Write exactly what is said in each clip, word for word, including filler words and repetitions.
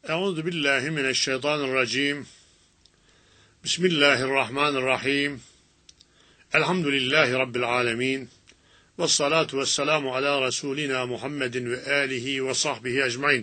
Euzu billahi mineşşeytanirracim. Bismillahirrahmanirrahim. Elhamdülillahi rabbil alamin. Ves salatu vesselamu ala rasulina Muhammedin ve alihi ve sahbihi ecmaîn.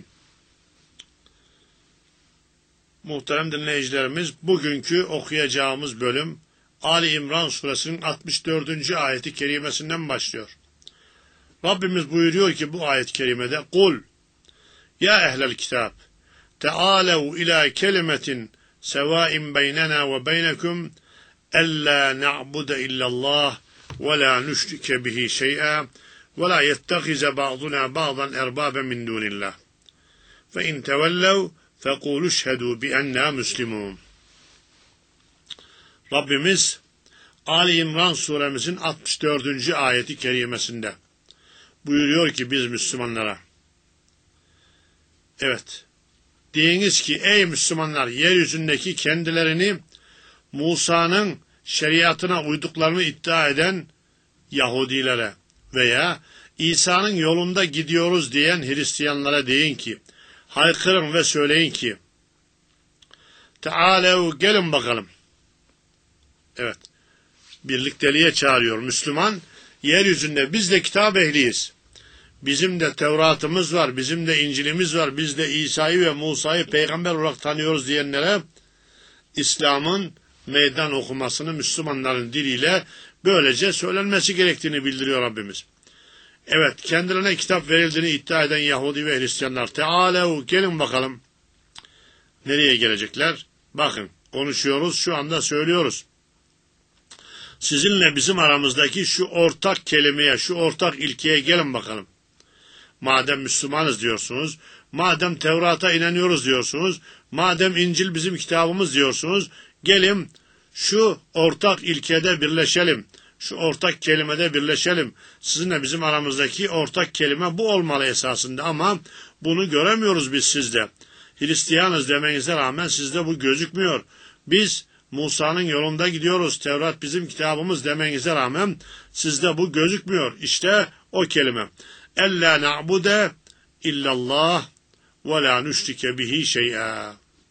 Muhterem dinleyicilerimiz, bugünkü okuyacağımız bölüm Ali İmran suresinin altmış dördüncü ayeti kerimesinden başlıyor. Rabbimiz buyuruyor ki bu ayet-i kerimede: "Kul ya ehlel kitab teâlev ilâ kelimetin sevâin beynena ve beynekum ellâ na'bude illallah ve lâ nüşrike bihi şey'en ve lâ yettehize ba'duna ba'dan erbâben min dûnillah. Fe in tevellev fekûlü şhedû bi ennâ müslimûn." Rabbimiz Ali İmran suremizin altmış dördüncü ayeti kerimesinde buyuruyor ki biz Müslümanlara, evet, deyiniz ki ey Müslümanlar, yeryüzündeki kendilerini Musa'nın şeriatına uyduklarını iddia eden Yahudilere veya İsa'nın yolunda gidiyoruz diyen Hristiyanlara deyin ki, haykırın ve söyleyin ki, Teâlev, gelin bakalım. Evet, birlikteliğe çağırıyor Müslüman. Yeryüzünde biz de kitap ehliyiz. Bizim de Tevrat'ımız var, bizim de İncil'imiz var, biz de İsa'yı ve Musa'yı peygamber olarak tanıyoruz diyenlere İslam'ın meydan okumasını Müslümanların diliyle böylece söylenmesi gerektiğini bildiriyor Rabbimiz. Evet, kendilerine kitap verildiğini iddia eden Yahudi ve Hristiyanlar, Teâlev, gelin bakalım. Nereye gelecekler? Bakın, konuşuyoruz, şu anda söylüyoruz. Sizinle bizim aramızdaki şu ortak kelimeye, şu ortak ilkeye gelin bakalım. Madem Müslümanız diyorsunuz, madem Tevrat'a inanıyoruz diyorsunuz, madem İncil bizim kitabımız diyorsunuz, gelin şu ortak ilkede birleşelim, şu ortak kelimede birleşelim. Sizinle bizim aramızdaki ortak kelime bu olmalı esasında, ama bunu göremiyoruz biz sizde. Hristiyanız demenize rağmen sizde bu gözükmüyor. Biz Musa'nın yolunda gidiyoruz, Tevrat bizim kitabımız demenize rağmen sizde bu gözükmüyor. İşte o kelime. Ellâ na'bude illallah ve lâ nüşrike bihi şey'en.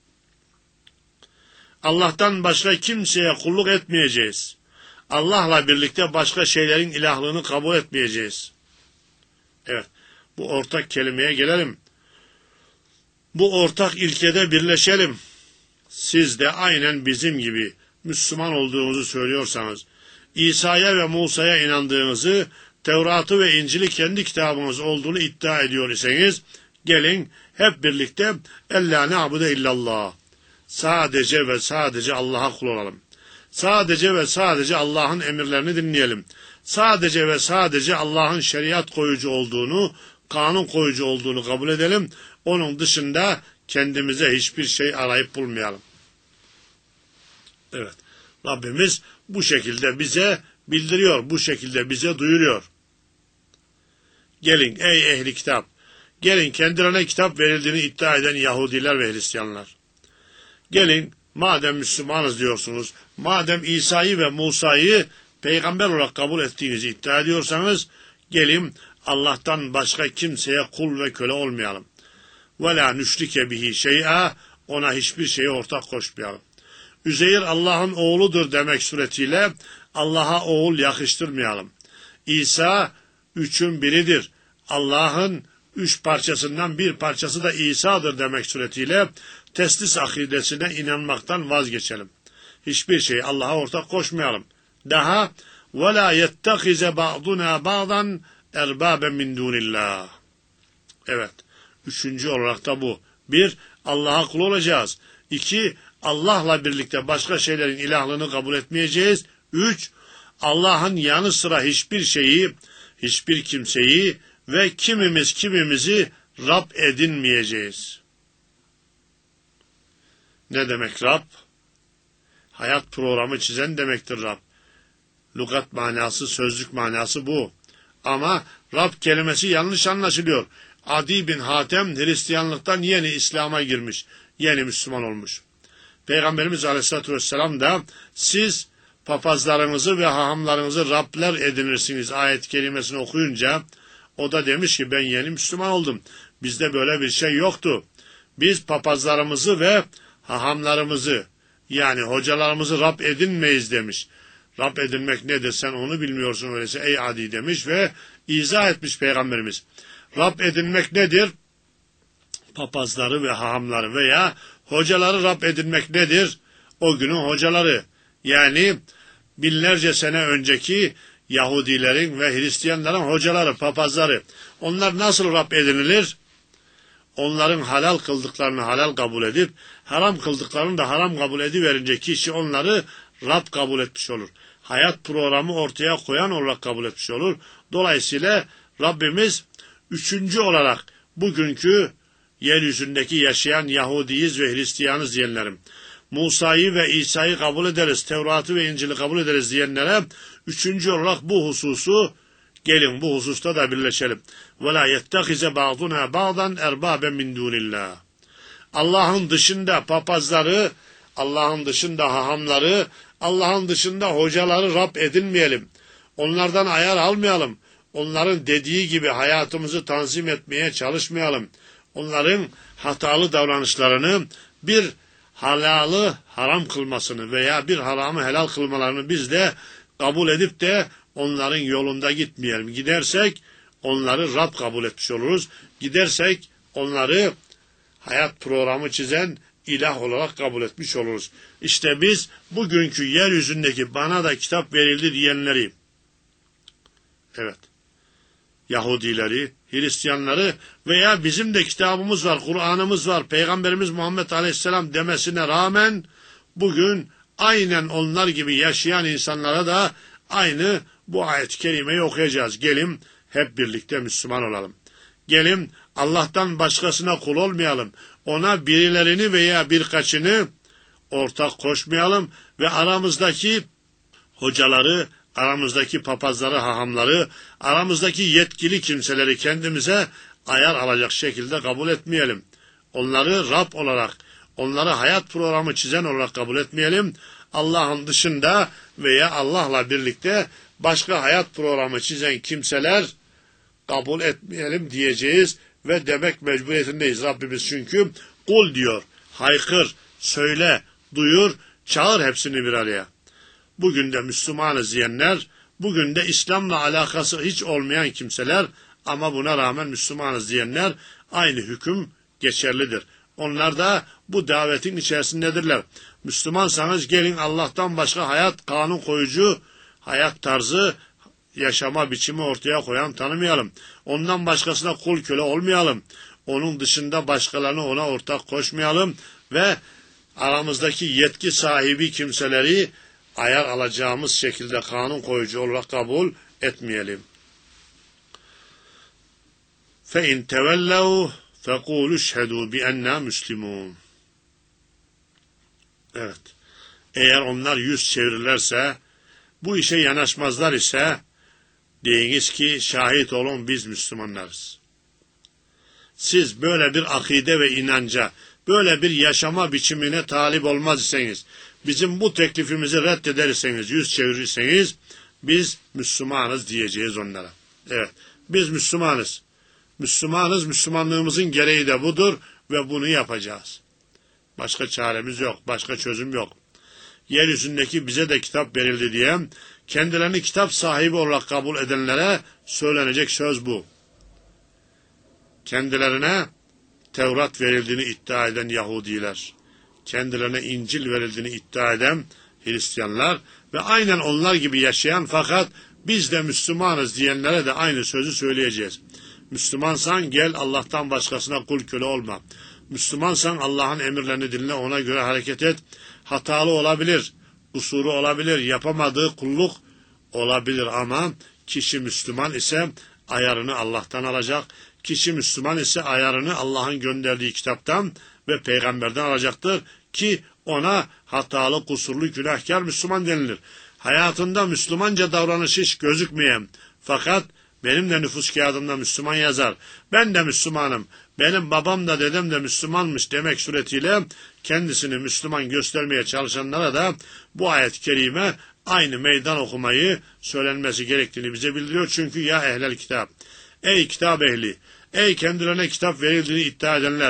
Allah'tan başka kimseye kulluk etmeyeceğiz. Allah'la birlikte başka şeylerin ilahlığını kabul etmeyeceğiz. Evet, bu ortak kelimeye gelelim. Bu ortak ilkede birleşelim. Siz de aynen bizim gibi Müslüman olduğunuzu söylüyorsanız, İsa'ya ve Musa'ya inandığınızı, Tevrat'ı ve İncil'i kendi kitabınız olduğunu iddia ediyor iseniz, gelin hep birlikte Ellâ na'bude illallah. Sadece ve sadece Allah'a kul olalım. Sadece ve sadece Allah'ın emirlerini dinleyelim. Sadece ve sadece Allah'ın şeriat koyucu olduğunu, kanun koyucu olduğunu kabul edelim. Onun dışında kendimize hiçbir şey arayıp bulmayalım. Evet, Rabbimiz bu şekilde bize bildiriyor, bu şekilde bize duyuruyor. Gelin ey ehli kitap, gelin kendilerine kitap verildiğini iddia eden Yahudiler ve Hristiyanlar. Gelin, madem Müslümanız diyorsunuz, madem İsa'yı ve Musa'yı peygamber olarak kabul ettiğinizi iddia ediyorsanız, gelin Allah'tan başka kimseye kul ve köle olmayalım. وَلَا نُشْرِكَ بِهِ شَيْئًا, ona hiçbir şeyi ortak koşmayalım. Üzeyir Allah'ın oğludur demek suretiyle Allah'a oğul yakıştırmayalım. İsa üçün biridir. Allah'ın üç parçasından bir parçası da İsa'dır demek suretiyle teslis akidesine inanmaktan vazgeçelim. Hiçbir şeyi Allah'a ortak koşmayalım. Daha وَلَا يَتَّخِذَ بَعْضُنَا بَعْضًا اَرْبَابًا مِنْ دُونِ اللّٰهِ. Evet. Üçüncü olarak da bu. Bir, Allah'a kul olacağız. İki, Allah'la birlikte başka şeylerin ilahlığını kabul etmeyeceğiz. Üç, Allah'ın yanı sıra hiçbir şeyi, hiçbir kimseyi ve kimimiz kimimizi Rab edinmeyeceğiz. Ne demek Rab? Hayat programı çizen demektir Rab. Lugat manası, sözlük manası bu. Ama Rab kelimesi yanlış anlaşılıyor. Adi bin Hatem Hristiyanlıktan yeni İslam'a girmiş, yeni Müslüman olmuş. Peygamberimiz Aleyhisselatü Vesselam da siz papazlarınızı ve hahamlarınızı Rabler edinirsiniz ayet kelimesini okuyunca o da demiş ki ben yeni Müslüman oldum. Bizde böyle bir şey yoktu. Biz papazlarımızı ve hahamlarımızı, yani hocalarımızı Rab edinmeyiz demiş. Rab edinmek nedir, sen onu bilmiyorsun öyleyse ey adi demiş ve izah etmiş Peygamberimiz. Rab edinmek nedir? Papazları ve hahamları veya hocaları Rab edinmek nedir? O günün hocaları, yani binlerce sene önceki Yahudilerin ve Hristiyanların hocaları, papazları. Onlar nasıl Rab edinilir? Onların halal kıldıklarını halal kabul edip, haram kıldıklarını da haram kabul ediverince kişi onları Rab kabul etmiş olur. Hayat programı ortaya koyan olarak kabul etmiş olur. Dolayısıyla Rabbimiz üçüncü olarak bugünkü yeryüzündeki yaşayan Yahudiyiz ve Hristiyanız diyenlerim, Musa'yı ve İsa'yı kabul ederiz, Tevrat'ı ve İncil'i kabul ederiz diyenlere üçüncü olarak bu hususu, gelin bu hususta da birleşelim. وَلَا يَتَّخِزَ بَعْضُنَا بَعْضًا اَرْبَابًا مِنْ دُونِ اللّٰهِ Allah'ın dışında papazları, Allah'ın dışında hahamları, Allah'ın dışında hocaları Rab edinmeyelim. Onlardan ayar almayalım. Onların dediği gibi hayatımızı tanzim etmeye çalışmayalım. Onların hatalı davranışlarını, bir halalı haram kılmasını veya bir haramı helal kılmalarını biz de kabul edip de onların yolunda gitmeyelim. Gidersek onları Rab kabul etmiş oluruz. Gidersek onları hayat programı çizen ilah olarak kabul etmiş oluruz. İşte biz bugünkü yeryüzündeki bana da kitap verildi diyenleri, evet, Yahudileri, Hristiyanları veya bizim de kitabımız var, Kur'an'ımız var, Peygamberimiz Muhammed Aleyhisselam demesine rağmen bugün aynen onlar gibi yaşayan insanlara da aynı bu ayet-i kerimeyi okuyacağız. Gelin hep birlikte Müslüman olalım. Gelin Allah'tan başkasına kul olmayalım. Ona birilerini veya birkaçını ortak koşmayalım ve aramızdaki hocaları, aramızdaki papazları, hahamları, aramızdaki yetkili kimseleri kendimize ayar alacak şekilde kabul etmeyelim. Onları Rab olarak, onları hayat programı çizen olarak kabul etmeyelim. Allah'ın dışında veya Allah'la birlikte başka hayat programı çizen kimseler kabul etmeyelim diyeceğiz ve demek mecburiyetindeyiz. Rabbimiz çünkü kul diyor, haykır, söyle, duyur, çağır hepsini bir araya. Bugün de Müslümanız diyenler, bugün de İslam'la alakası hiç olmayan kimseler ama buna rağmen Müslümanız diyenler aynı hüküm geçerlidir. Onlar da bu davetin içerisindedirler. Müslümansanız gelin Allah'tan başka hayat kanun koyucu, hayat tarzı, yaşama biçimi ortaya koyan tanımayalım. Ondan başkasına kul köle olmayalım. Onun dışında başkalarını ona ortak koşmayalım ve aramızdaki yetki sahibi kimseleri ayar alacağımız şekilde kanun koyucu olarak kabul etmeyelim. فَاِنْ تَوَلَّوْا فَقُولُوا اشْهَدُوا بِأَنَّا مُسْلِمُونَ Evet. Eğer onlar yüz çevirirlerse, bu işe yanaşmazlar ise, deyiniz ki şahit olun biz Müslümanlarız. Siz böyle bir akide ve inanca, böyle bir yaşama biçimine talip olmaz iseniz, bizim bu teklifimizi reddederseniz, yüz çevirirseniz, biz Müslümanız diyeceğiz onlara. Evet, biz Müslümanız. Müslümanız, Müslümanlığımızın gereği de budur ve bunu yapacağız. Başka çaremiz yok, başka çözüm yok. Yeryüzündeki bize de kitap verildi diye, kendilerini kitap sahibi olarak kabul edenlere söylenecek söz bu. Kendilerine Tevrat verildiğini iddia eden Yahudiler, kendilerine İncil verildiğini iddia eden Hristiyanlar ve aynen onlar gibi yaşayan fakat biz de Müslümanız diyenlere de aynı sözü söyleyeceğiz. Müslümansan gel Allah'tan başkasına kul köle olma. Müslümansan Allah'ın emirlerini dinle, ona göre hareket et. Hatalı olabilir, kusuru olabilir, yapamadığı kulluk olabilir ama kişi Müslüman ise ayarını Allah'tan alacak. Kişi Müslüman ise ayarını Allah'ın gönderdiği kitaptan ve peygamberden alacaktır ki ona hatalı, kusurlu, günahkar Müslüman denilir. Hayatında Müslümanca davranışı hiç gözükmeyen fakat benim de nüfus kağıdımda Müslüman yazar, ben de Müslümanım, benim babam da dedem de Müslümanmış demek suretiyle kendisini Müslüman göstermeye çalışanlara da bu ayet-i kerime aynı meydan okumayı söylenmesi gerektiğini bize bildiriyor. Çünkü ya ehlel kitap, ey kitap ehli, ey kendilerine kitap verildiğini iddia edenler,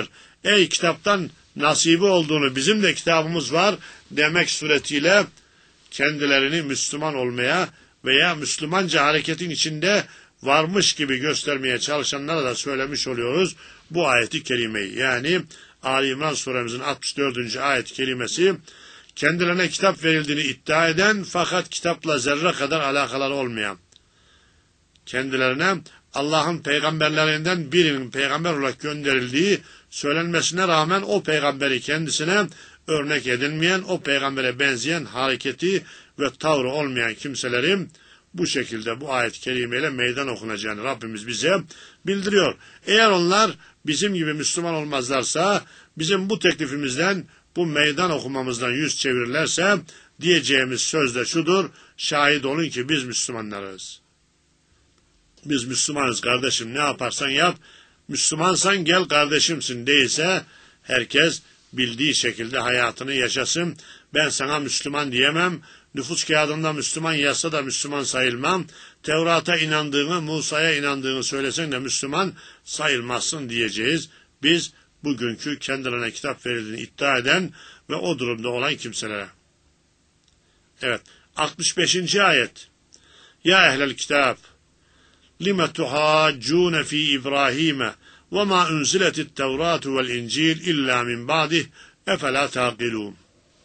ey kitaptan nasibi olduğunu, bizim de kitabımız var demek suretiyle kendilerini Müslüman olmaya veya Müslümanca hareketin içinde varmış gibi göstermeye çalışanlara da söylemiş oluyoruz bu ayeti kerimeyi. Yani Ali İmran suremizin altmış dördüncü ayet kelimesi, kendilerine kitap verildiğini iddia eden fakat kitapla zerre kadar alakaları olmayan, kendilerine Allah'ın peygamberlerinden birinin peygamber olarak gönderildiği söylenmesine rağmen o peygamberi kendisine örnek edilmeyen, o peygambere benzeyen hareketi ve tavrı olmayan kimselerin bu şekilde bu ayet-i kerimeyle meydan okunacağını Rabbimiz bize bildiriyor. Eğer onlar bizim gibi Müslüman olmazlarsa, bizim bu teklifimizden, bu meydan okumamızdan yüz çevirirlerse, diyeceğimiz söz de şudur: şahit olun ki biz Müslümanlarız. Biz Müslümanız kardeşim, ne yaparsan yap, Müslümansan gel kardeşimsin değilse, herkes bildiği şekilde hayatını yaşasın. Ben sana Müslüman diyemem, nüfus kağıdında Müslüman yazsa da Müslüman sayılmam, Tevrat'a inandığını, Musa'ya inandığını söylesen de Müslüman sayılmazsın diyeceğiz. Biz bugünkü kendilerine kitap verildiğini iddia eden ve o durumda olan kimselere. Evet, altmış beşinci ayet. Ya ehlel kitap, lime tuhaccune fi İbrahim'e ve ma unziletit tevratu vel incil illa min ba'dih efela taqilun.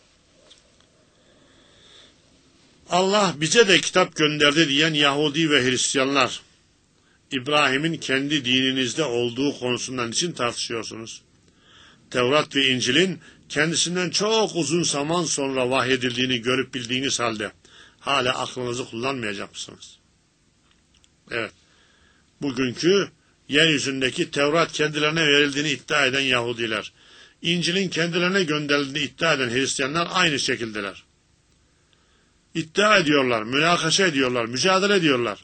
Allah bize de kitap gönderdi diyen Yahudi ve Hristiyanlar, İbrahim'in kendi dininizde olduğu konusundan için tartışıyorsunuz. Tevrat ve İncil'in kendisinden çok uzun zaman sonra vahyedildiğini görüp bildiğiniz halde hala aklınızı kullanmayacak mısınız? Evet, bugünkü yeryüzündeki Tevrat kendilerine verildiğini iddia eden Yahudiler, İncil'in kendilerine gönderildiğini iddia eden Hristiyanlar aynı şekildeler. İddia ediyorlar, münakaşa ediyorlar, mücadele ediyorlar.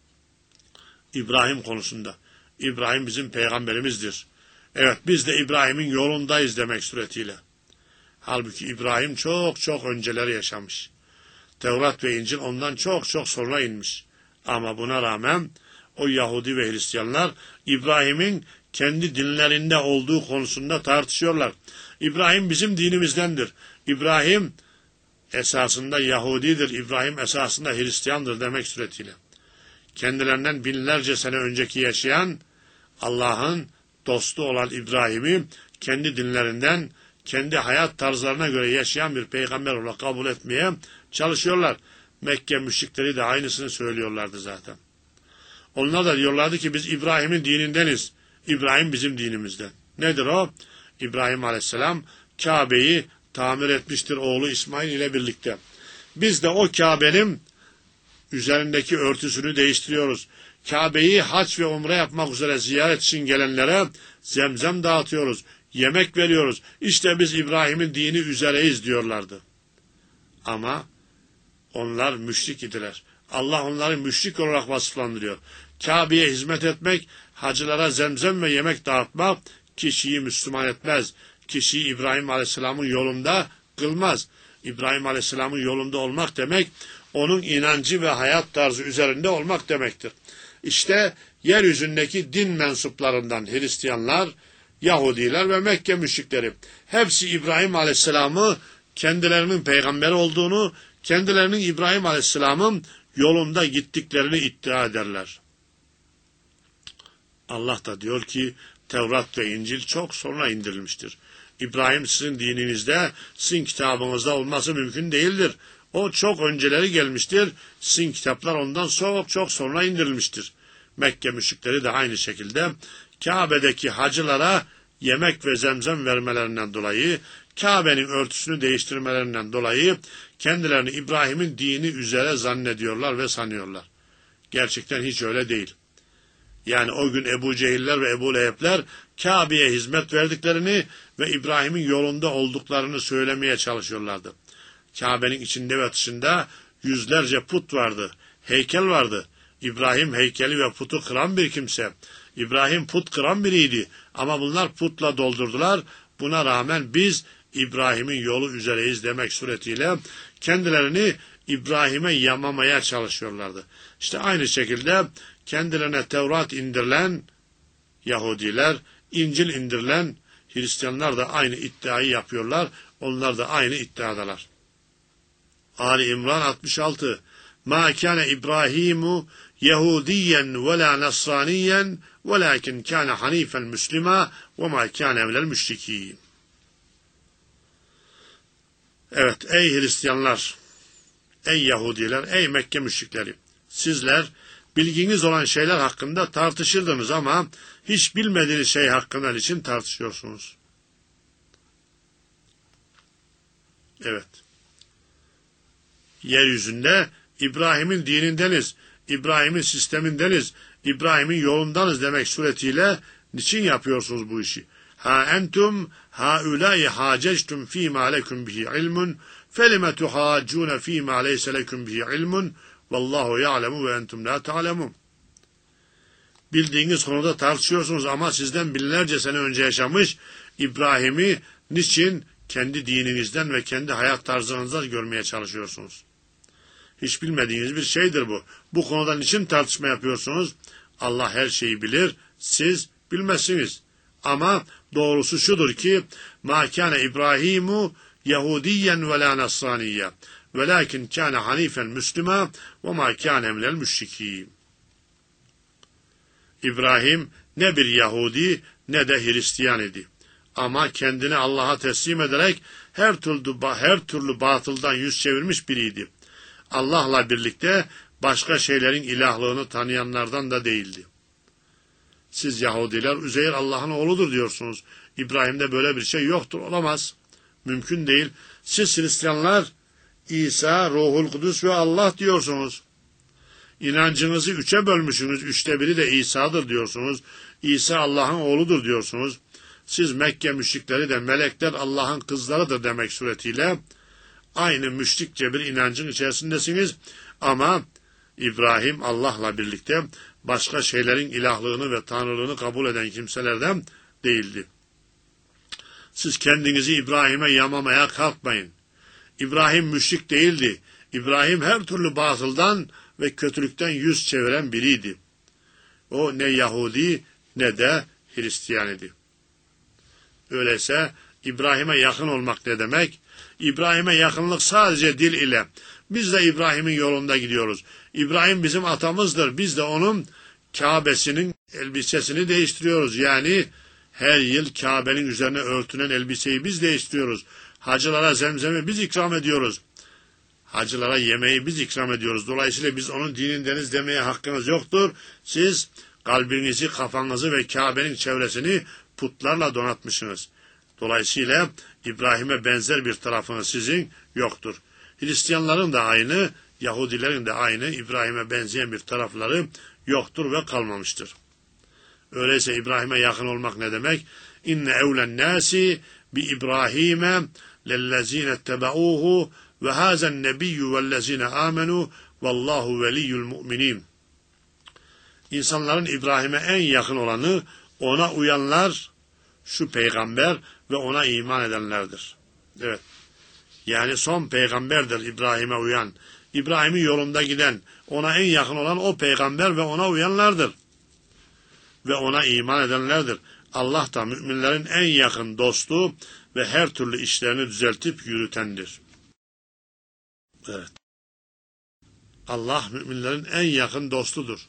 İbrahim konusunda. İbrahim bizim peygamberimizdir. Evet, biz de İbrahim'in yolundayız demek suretiyle. Halbuki İbrahim çok çok önceleri yaşamış. Tevrat ve İncil ondan çok çok sonra inmiş. Ama buna rağmen o Yahudi ve Hristiyanlar İbrahim'in kendi dinlerinde olduğu konusunda tartışıyorlar. İbrahim bizim dinimizdendir. İbrahim esasında Yahudidir, İbrahim esasında Hristiyandır demek suretiyle. Kendilerinden binlerce sene önceki yaşayan, Allah'ın dostu olan İbrahim'i kendi dinlerinden, kendi hayat tarzlarına göre yaşayan bir peygamber olarak kabul etmeye çalışıyorlar. Mekke müşrikleri de aynısını söylüyorlardı zaten. Onlar da diyorlardı ki biz İbrahim'in dinindeniz. İbrahim bizim dinimizden. Nedir o? İbrahim Aleyhisselam Kabe'yi tamir etmiştir oğlu İsmail ile birlikte. Biz de o Kabe'nin üzerindeki örtüsünü değiştiriyoruz. Kabe'yi hac ve umre yapmak üzere ziyaret için gelenlere zemzem dağıtıyoruz. Yemek veriyoruz. İşte biz İbrahim'in dini üzereyiz diyorlardı. Ama onlar müşrik idiler. Allah onları müşrik olarak vasıflandırıyor. Kabe'ye hizmet etmek, hacılara zemzem ve yemek dağıtmak kişiyi Müslüman etmez. Kişiyi İbrahim Aleyhisselam'ın yolunda kılmaz. İbrahim Aleyhisselam'ın yolunda olmak demek, onun inancı ve hayat tarzı üzerinde olmak demektir. İşte yeryüzündeki din mensuplarından Hristiyanlar, Yahudiler ve Mekke müşrikleri, hepsi İbrahim Aleyhisselam'ı kendilerinin peygamber olduğunu, kendilerinin İbrahim Aleyhisselam'ın yolunda gittiklerini iddia ederler. Allah da diyor ki Tevrat ve İncil çok sonra indirilmiştir. İbrahim sizin dininizde, sizin kitabınızda olması mümkün değildir. O çok önceleri gelmiştir. Sizin kitaplar ondan çok çok sonra indirilmiştir. Mekke müşrikleri de aynı şekilde Kabe'deki hacılara yemek ve zemzem vermelerinden dolayı, Kabe'nin örtüsünü değiştirmelerinden dolayı kendilerini İbrahim'in dini üzere zannediyorlar ve sanıyorlar. Gerçekten hiç öyle değil. Yani o gün Ebu Cehiller ve Ebu Leheb'ler Kabe'ye hizmet verdiklerini ve İbrahim'in yolunda olduklarını söylemeye çalışıyorlardı. Kabe'nin içinde ve dışında yüzlerce put vardı, heykel vardı. İbrahim heykeli ve putu kıran bir kimse. İbrahim put kıran biriydi ama bunlar putla doldurdular. Buna rağmen biz İbrahim'in yolu üzereyiz demek suretiyle kendilerini İbrahim'e yamamaya çalışıyorlardı. İşte aynı şekilde kendilerine Tevrat indirilen Yahudiler, İncil indirilen Hristiyanlar da aynı iddiayı yapıyorlar. Onlar da aynı iddiadalar. Ali İmran altmış altı. Ma kana İbrahimu Yahudiyen ve la Nasraniyen velakin kana hanifen Müslüma ve ma kana minel müşrikîn. Evet, ey Hristiyanlar, ey Yahudiler, ey Mekke müşrikleri, sizler bilginiz olan şeyler hakkında tartışırdınız ama hiç bilmediğiniz şey hakkında için tartışıyorsunuz. Evet. Yeryüzünde İbrahim'in dinindeniz, İbrahim'in sistemindeniz, İbrahim'in yolundanız demek suretiyle niçin yapıyorsunuz bu işi? Ha entum haulâi hâcectum fîmâ lekum bihi ilmun felime tuhâccûne fîmâ leyse lekum bihi ilmun vallahu ya'lemu ve entum la ta'lemun. Bildiğiniz konuda tartışıyorsunuz ama sizden binlerce sene önce yaşamış İbrahim'i niçin kendi dininizden ve kendi hayat tarzınızdan görmeye çalışıyorsunuz? Hiç bilmediğiniz bir şeydir bu. Bu konuda niçin tartışma yapıyorsunuz? Allah her şeyi bilir, siz bilmezsiniz. Ama doğrusu şudur ki مَا كَانَ İbrahimu Yahudiyen ve la Nasraniyye velakin kâne hanifen Müslüma ve mâ kâne minel müşrikîn. İbrahim ne bir Yahudi ne de Hristiyan idi. Ama kendini Allah'a teslim ederek her türlü, her türlü batıldan yüz çevirmiş biriydi. Allah'la birlikte başka şeylerin ilahlığını tanıyanlardan da değildi. Siz Yahudiler Üzeyr Allah'ın oğludur diyorsunuz. İbrahim'de böyle bir şey yoktur, olamaz. Mümkün değil. Siz Hristiyanlar İsa, Ruhul Kudüs ve Allah diyorsunuz. İnancınızı üçe bölmüşsünüz. Üçte biri de İsa'dır diyorsunuz. İsa Allah'ın oğludur diyorsunuz. Siz Mekke müşrikleri de melekler Allah'ın kızlarıdır demek suretiyle aynı müşrikçe bir inancın içerisindesiniz. Ama İbrahim Allah'la birlikte başka şeylerin ilahlığını ve tanrılığını kabul eden kimselerden değildi. Siz kendinizi İbrahim'e yamamaya kalkmayın. İbrahim müşrik değildi. İbrahim her türlü batıldan ve kötülükten yüz çeviren biriydi. O ne Yahudi ne de Hristiyan idi. Öyleyse İbrahim'e yakın olmak ne demek? İbrahim'e yakınlık sadece dil ile. Biz de İbrahim'in yolunda gidiyoruz. İbrahim bizim atamızdır. Biz de onun Kabe'sinin elbisesini değiştiriyoruz. Yani her yıl Kabe'nin üzerine örtünen elbiseyi biz değiştiriyoruz. Hacılara zemzemi biz ikram ediyoruz. Hacılara yemeği biz ikram ediyoruz. Dolayısıyla biz onun dinindeniz demeye hakkınız yoktur. Siz kalbinizi, kafanızı ve Kabe'nin çevresini putlarla donatmışsınız. Dolayısıyla İbrahim'e benzer bir tarafınız sizin yoktur. Hristiyanların da aynı, Yahudilerin de aynı İbrahim'e benzeyen bir tarafları yoktur ve kalmamıştır. Öyleyse İbrahim'e yakın olmak ne demek? İnne evlen nasi bi İbrahim'e lellezine ettebauhu ve hazen nebiyyü vellezine amenu vallahu veliyyül mu'minin. İnsanların İbrahim'e en yakın olanı ona uyanlar, şu peygamber ve ona iman edenlerdir. Evet. Yani son peygamberdir İbrahim'e uyan. İbrahim'in yolunda giden, ona en yakın olan o peygamber ve ona uyanlardır. Ve ona iman edenlerdir. Allah da müminlerin en yakın dostu ve her türlü işlerini düzeltip yürütendir. Evet. Allah müminlerin en yakın dostudur.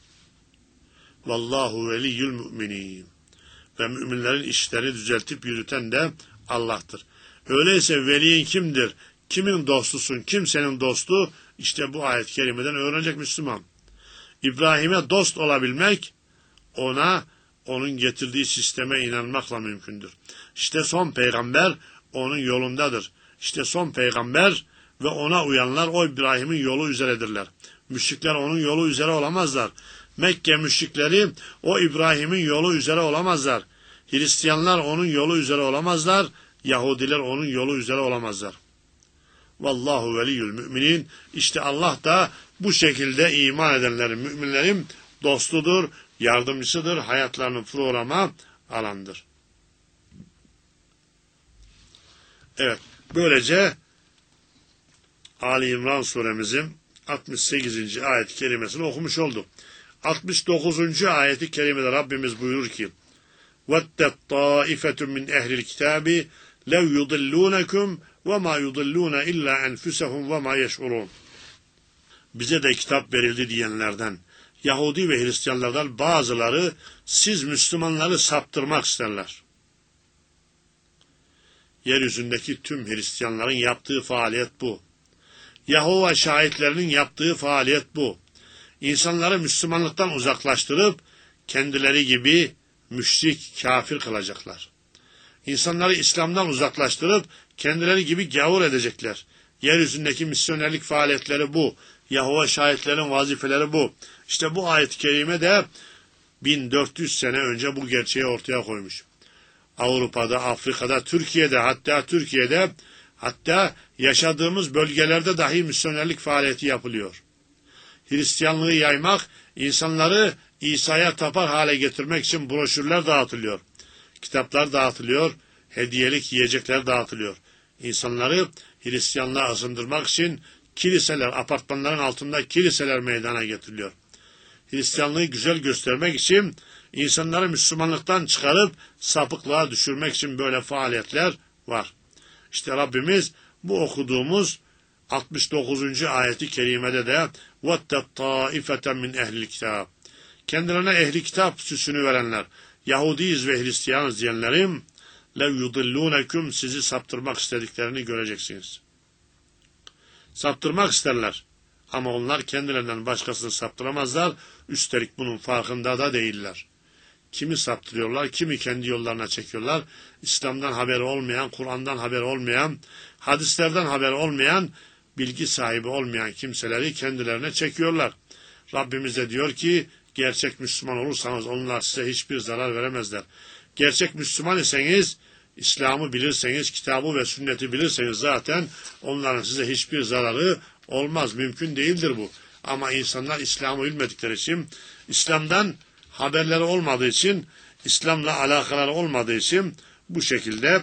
Vallahu veliyyül müminin. Ve müminlerin işlerini düzeltip yürüten de Allah'tır. Öyleyse veliyin kimdir? Kimin dostusun? Kim senin dostu? İşte bu ayet-i kerimeden öğrenecek Müslüman. İbrahim'e dost olabilmek, ona, onun getirdiği sisteme inanmakla mümkündür. İşte son peygamber onun yolundadır. İşte son peygamber ve ona uyanlar o İbrahim'in yolu üzeredirler. Müşrikler onun yolu üzere olamazlar. Mekke müşrikleri o İbrahim'in yolu üzere olamazlar. Hristiyanlar onun yolu üzere olamazlar. Yahudiler onun yolu üzere olamazlar. Vallahu veliyyül müminin. İşte Allah da bu şekilde iman edenlerin, müminlerin dostudur, yardımcısıdır, hayatlarının programa alandır. Evet, böylece Ali İmran suremizin altmış sekizinci ayet-i kerimesini okumuş olduk. altmış dokuzuncu ayeti kerimede Rabbimiz buyurur ki وَدَّتْ طَائِفَةٌ مِّنْ اَهْلِ الْكِتَابِ لَوْ يُضِلُّونَكُمْ وَمَا يُضِلُّونَ اِلَّا اَنْفُسَهُمْ وَمَا يَشْعُرُونَ. Bize de kitap verildi diyenlerden, Yahudi ve Hristiyanlardan bazıları siz Müslümanları saptırmak isterler. Yeryüzündeki tüm Hristiyanların yaptığı faaliyet bu. Yahova şahitlerinin yaptığı faaliyet bu. İnsanları Müslümanlıktan uzaklaştırıp kendileri gibi müşrik, kafir kılacaklar. İnsanları İslam'dan uzaklaştırıp kendileri gibi gavur edecekler. Yeryüzündeki misyonerlik faaliyetleri bu. Yahova şahitlerin vazifeleri bu. İşte bu ayet-i kerime de bin dört yüz sene önce bu gerçeği ortaya koymuş. Avrupa'da, Afrika'da, Türkiye'de, hatta Türkiye'de, hatta yaşadığımız bölgelerde dahi misyonerlik faaliyeti yapılıyor. Hristiyanlığı yaymak, insanları İsa'ya tapar hale getirmek için broşürler dağıtılıyor. Kitaplar dağıtılıyor, hediyelik yiyecekler dağıtılıyor. İnsanları Hristiyanlığa ısındırmak için kiliseler, apartmanların altında kiliseler meydana getiriliyor. Hristiyanlığı güzel göstermek için, insanları Müslümanlıktan çıkarıp sapıklığa düşürmek için böyle faaliyetler var. İşte Rabbimiz bu okuduğumuz altmış dokuzuncu ayeti kerimede de وَاتَّ طَائِفَةً مِنْ اَهْلِ الْكِتَابِ kendilerine ehli kitap süsünü verenler, Yahudiyiz ve Hristiyanız diyenlerim, لَوْ يُضِلُّونَكُمْ sizi saptırmak istediklerini göreceksiniz. Saptırmak isterler. Ama onlar kendilerinden başkasını saptıramazlar. Üstelik bunun farkında da değiller. Kimi saptırıyorlar, kimi kendi yollarına çekiyorlar. İslam'dan haberi olmayan, Kur'an'dan haberi olmayan, hadislerden haberi olmayan, bilgi sahibi olmayan kimseleri kendilerine çekiyorlar. Rabbimiz de diyor ki, gerçek Müslüman olursanız onlar size hiçbir zarar veremezler. Gerçek Müslüman iseniz, İslam'ı bilirseniz, kitabı ve sünneti bilirseniz zaten onların size hiçbir zararı olmaz. Mümkün değildir bu. Ama insanlar İslam'ı bilmedikleri için, İslam'dan haberleri olmadığı için, İslam'la alakaları olmadığı için bu şekilde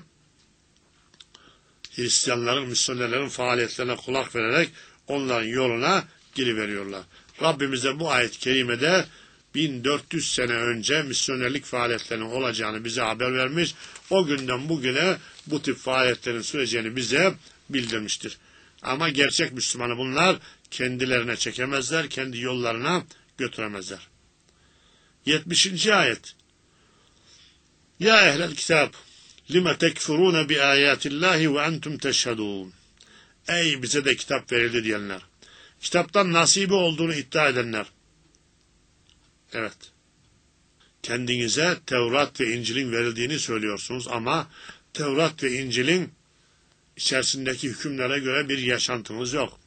Hristiyanların, misyonerlerin faaliyetlerine kulak vererek onların yoluna giriveriyorlar. Rabbimiz de bu ayet-i kerimede bin dört yüz sene önce misyonerlik faaliyetlerinin olacağını bize haber vermiş. O günden bugüne bu tip faaliyetlerin süreceğini bize bildirmiştir. Ama gerçek Müslümanı bunlar kendilerine çekemezler, kendi yollarına götüremezler. yetmişinci ayet. Ya ehlel kitap, lime tekfurune bi ayatillahi ve entum teşhedun. Ey bize de kitap verildi diyenler. Kitaptan nasibi olduğunu iddia edenler. Evet. Kendinize Tevrat ve İncil'in verildiğini söylüyorsunuz ama Tevrat ve İncil'in içerisindeki hükümlere göre bir yaşantınız yok.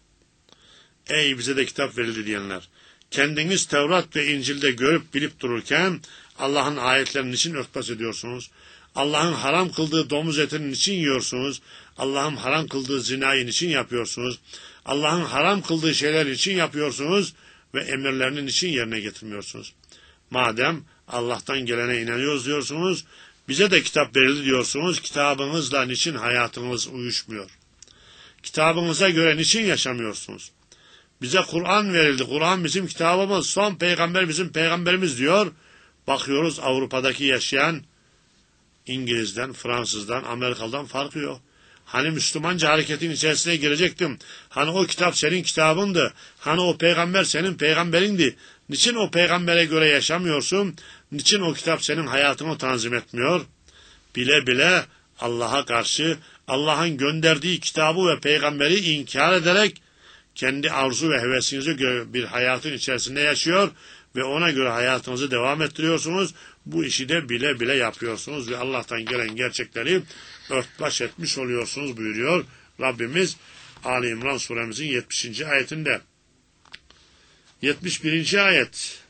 Ey bize de kitap verildi diyenler. Kendiniz Tevrat ve İncil'de görüp bilip dururken Allah'ın ayetlerinin için örtbas ediyorsunuz. Allah'ın haram kıldığı domuz etinin için yiyorsunuz. Allah'ın haram kıldığı zinayın için yapıyorsunuz. Allah'ın haram kıldığı şeyler için yapıyorsunuz ve emirlerinin için yerine getirmiyorsunuz. Madem Allah'tan gelene inanıyoruz diyorsunuz, bize de kitap verildi diyorsunuz, kitabınızla niçin hayatınız uyuşmuyor? Kitabınıza göre niçin yaşamıyorsunuz? Bize Kur'an verildi, Kur'an bizim kitabımız, son peygamber bizim peygamberimiz diyor. Bakıyoruz Avrupa'daki yaşayan İngiliz'den, Fransız'dan, Amerikalı'dan farkı yok. Hani Müslümanca hareketin içerisine girecektim. Hani o kitap senin kitabındı. Hani o peygamber senin peygamberindi. Niçin o peygambere göre yaşamıyorsun? Niçin o kitap senin hayatını tanzim etmiyor? Bile bile Allah'a karşı Allah'ın gönderdiği kitabı ve peygamberi inkar ederek kendi arzu ve hevesinize göre bir hayatın içerisinde yaşıyor ve ona göre hayatınızı devam ettiriyorsunuz. Bu işi de bile bile yapıyorsunuz ve Allah'tan gelen gerçekleri örtbaş etmiş oluyorsunuz buyuruyor Rabbimiz Ali İmran suremizin yetmişinci ayetinde. yetmiş birinci ayet.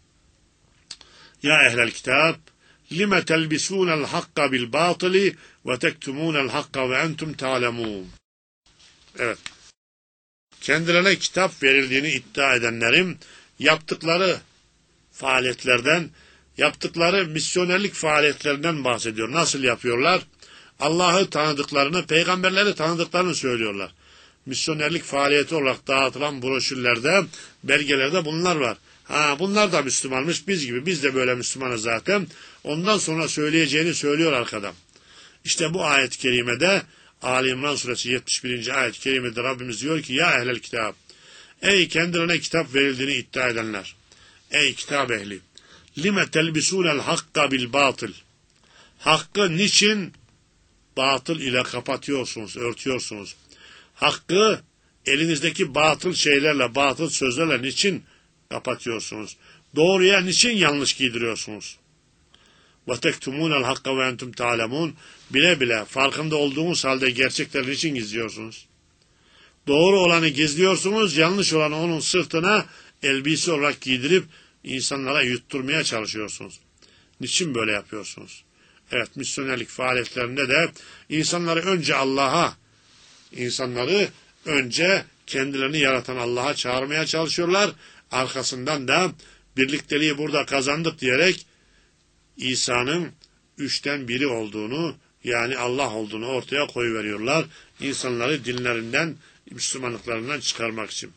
Ya ehlel kitap lime telbisunel hakka bil batili ve tektumunel hakka ve entum ta'lemun. Evet. Kendilerine kitap verildiğini iddia edenlerin yaptıkları faaliyetlerden, yaptıkları misyonerlik faaliyetlerinden bahsediyor. Nasıl yapıyorlar? Allah'ı tanıdıklarını, peygamberleri tanıdıklarını söylüyorlar. Misyonerlik faaliyeti olarak dağıtılan broşürlerde, belgelerde bunlar var. Ha, bunlar da Müslümanmış, biz gibi, biz de böyle Müslümanız zaten. Ondan sonra söyleyeceğini söylüyor arkada. İşte bu ayet-i kerimede Ali İmran suresi yetmiş birinci ayet-i kerimede Rabbimiz diyor ki ya ehlel kitap, ey kendilerine kitap verildiğini iddia edenler, ey kitap ehli, lime telbisunel hakka bil batıl, hakkı niçin batıl ile kapatıyorsunuz, örtüyorsunuz? Hakkı elinizdeki batıl şeylerle, batıl sözlerle niçin kapatıyorsunuz? Doğruya niçin yanlış giydiriyorsunuz? وَتَكْتُمُونَ الْحَقَّ وَاَنْتُمْ تَعْلَمُونَ Bile bile farkında olduğunuz halde gerçekleri niçin gizliyorsunuz? Doğru olanı gizliyorsunuz, yanlış olanı onun sırtına elbise olarak giydirip insanlara yutturmaya çalışıyorsunuz. Niçin böyle yapıyorsunuz? Evet, misyonerlik faaliyetlerinde de insanları önce Allah'a, insanları önce kendilerini yaratan Allah'a çağırmaya çalışıyorlar. Arkasından da birlikteliği burada kazandık diyerek İsa'nın üçten biri olduğunu, yani Allah olduğunu ortaya koyuveriyorlar. İnsanları dinlerinden, Müslümanlıklarından çıkarmak için.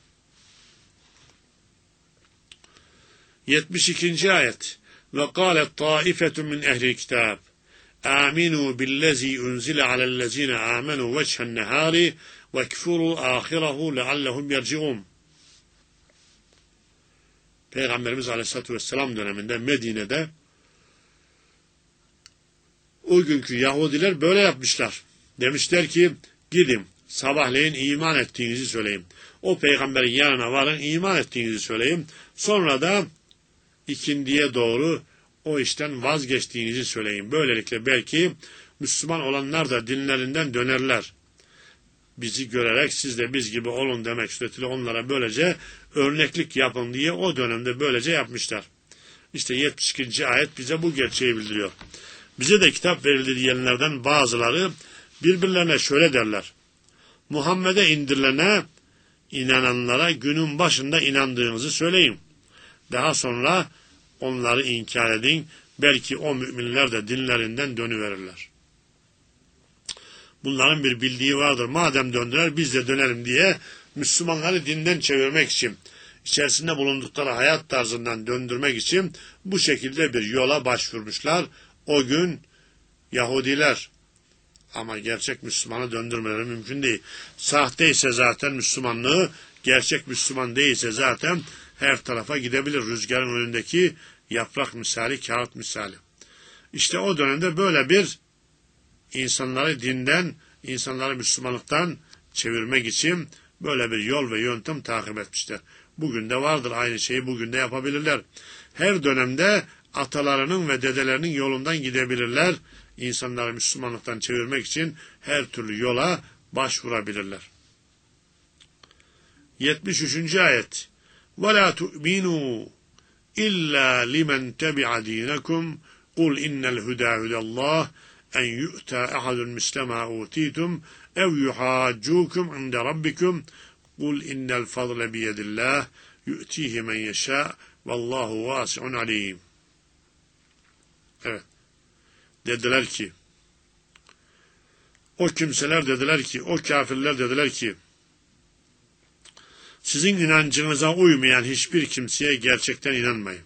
yetmiş ikinci ayet. Ve kâlet tâifetun min ehli kitâb. Âminû billezî unzile alellezîne âmenû veçhen nehâri ve kfurû âhirahu leallehum yerciûn. Peygamberimiz Aleyhisselatü Vesselam döneminde Medine'de o günkü Yahudiler böyle yapmışlar. Demişler ki gidin sabahleyin iman ettiğinizi söyleyin. O peygamberin yanına varın, iman ettiğinizi söyleyin. Sonra da ikindiye doğru o işten vazgeçtiğinizi söyleyin. Böylelikle belki Müslüman olanlar da dinlerinden dönerler. Bizi görerek siz de biz gibi olun demek suretiyle onlara böylece örneklik yapın diye o dönemde böylece yapmışlar. İşte yetmiş ikinci ayet bize bu gerçeği bildiriyor. Bize de kitap verildi diyenlerden bazıları birbirlerine şöyle derler. Muhammed'e indirilene inananlara günün başında inandığınızı söyleyin. Daha sonra onları inkar edin. Belki o müminler de dinlerinden dönüverirler. Bunların bir bildiği vardır. Madem döndüler biz de dönelim diye Müslümanları dinden çevirmek için, içerisinde bulundukları hayat tarzından döndürmek için bu şekilde bir yola başvurmuşlar. O gün Yahudiler, ama gerçek Müslümanı döndürmeleri mümkün değil. Sahte ise zaten Müslümanlığı, gerçek Müslüman değilse zaten her tarafa gidebilir. Rüzgarın önündeki yaprak misali, kağıt misali. İşte o dönemde böyle bir insanları dinden, insanları Müslümanlıktan çevirmek için böyle bir yol ve yöntem takip etmişler. Bugün de vardır aynı şeyi, bugün de yapabilirler. Her dönemde atalarının ve dedelerinin yolundan gidebilirler. İnsanları Müslümanlıktan çevirmek için her türlü yola başvurabilirler. yetmiş üçüncü ayet. وَلَا تُؤْمِنُوا إِلَّا لِمَنْ تَبِعَ دِينَكُمْ قُلْ إِنَّ الْهُدَى هُدَى اللّٰهِ اَنْ يُؤْتَى أَحَدٌ مِسْلَ مَا أُوتِيتُمْ اَوْ يُحَاجُّوكُمْ عِنْدَ رَبِّكُمْ قُلْ إِنَّ الْفَضْلَ بِيَدِ اللّٰهِ يُؤْتِيهِ مَنْ يَشَاءُ وَاللّٰهُ وَاسِعٌ عَلِيمٌ. Evet. Dediler ki, o kimseler dediler ki, o kafirler dediler ki, sizin inancınıza uymayan hiçbir kimseye gerçekten inanmayın.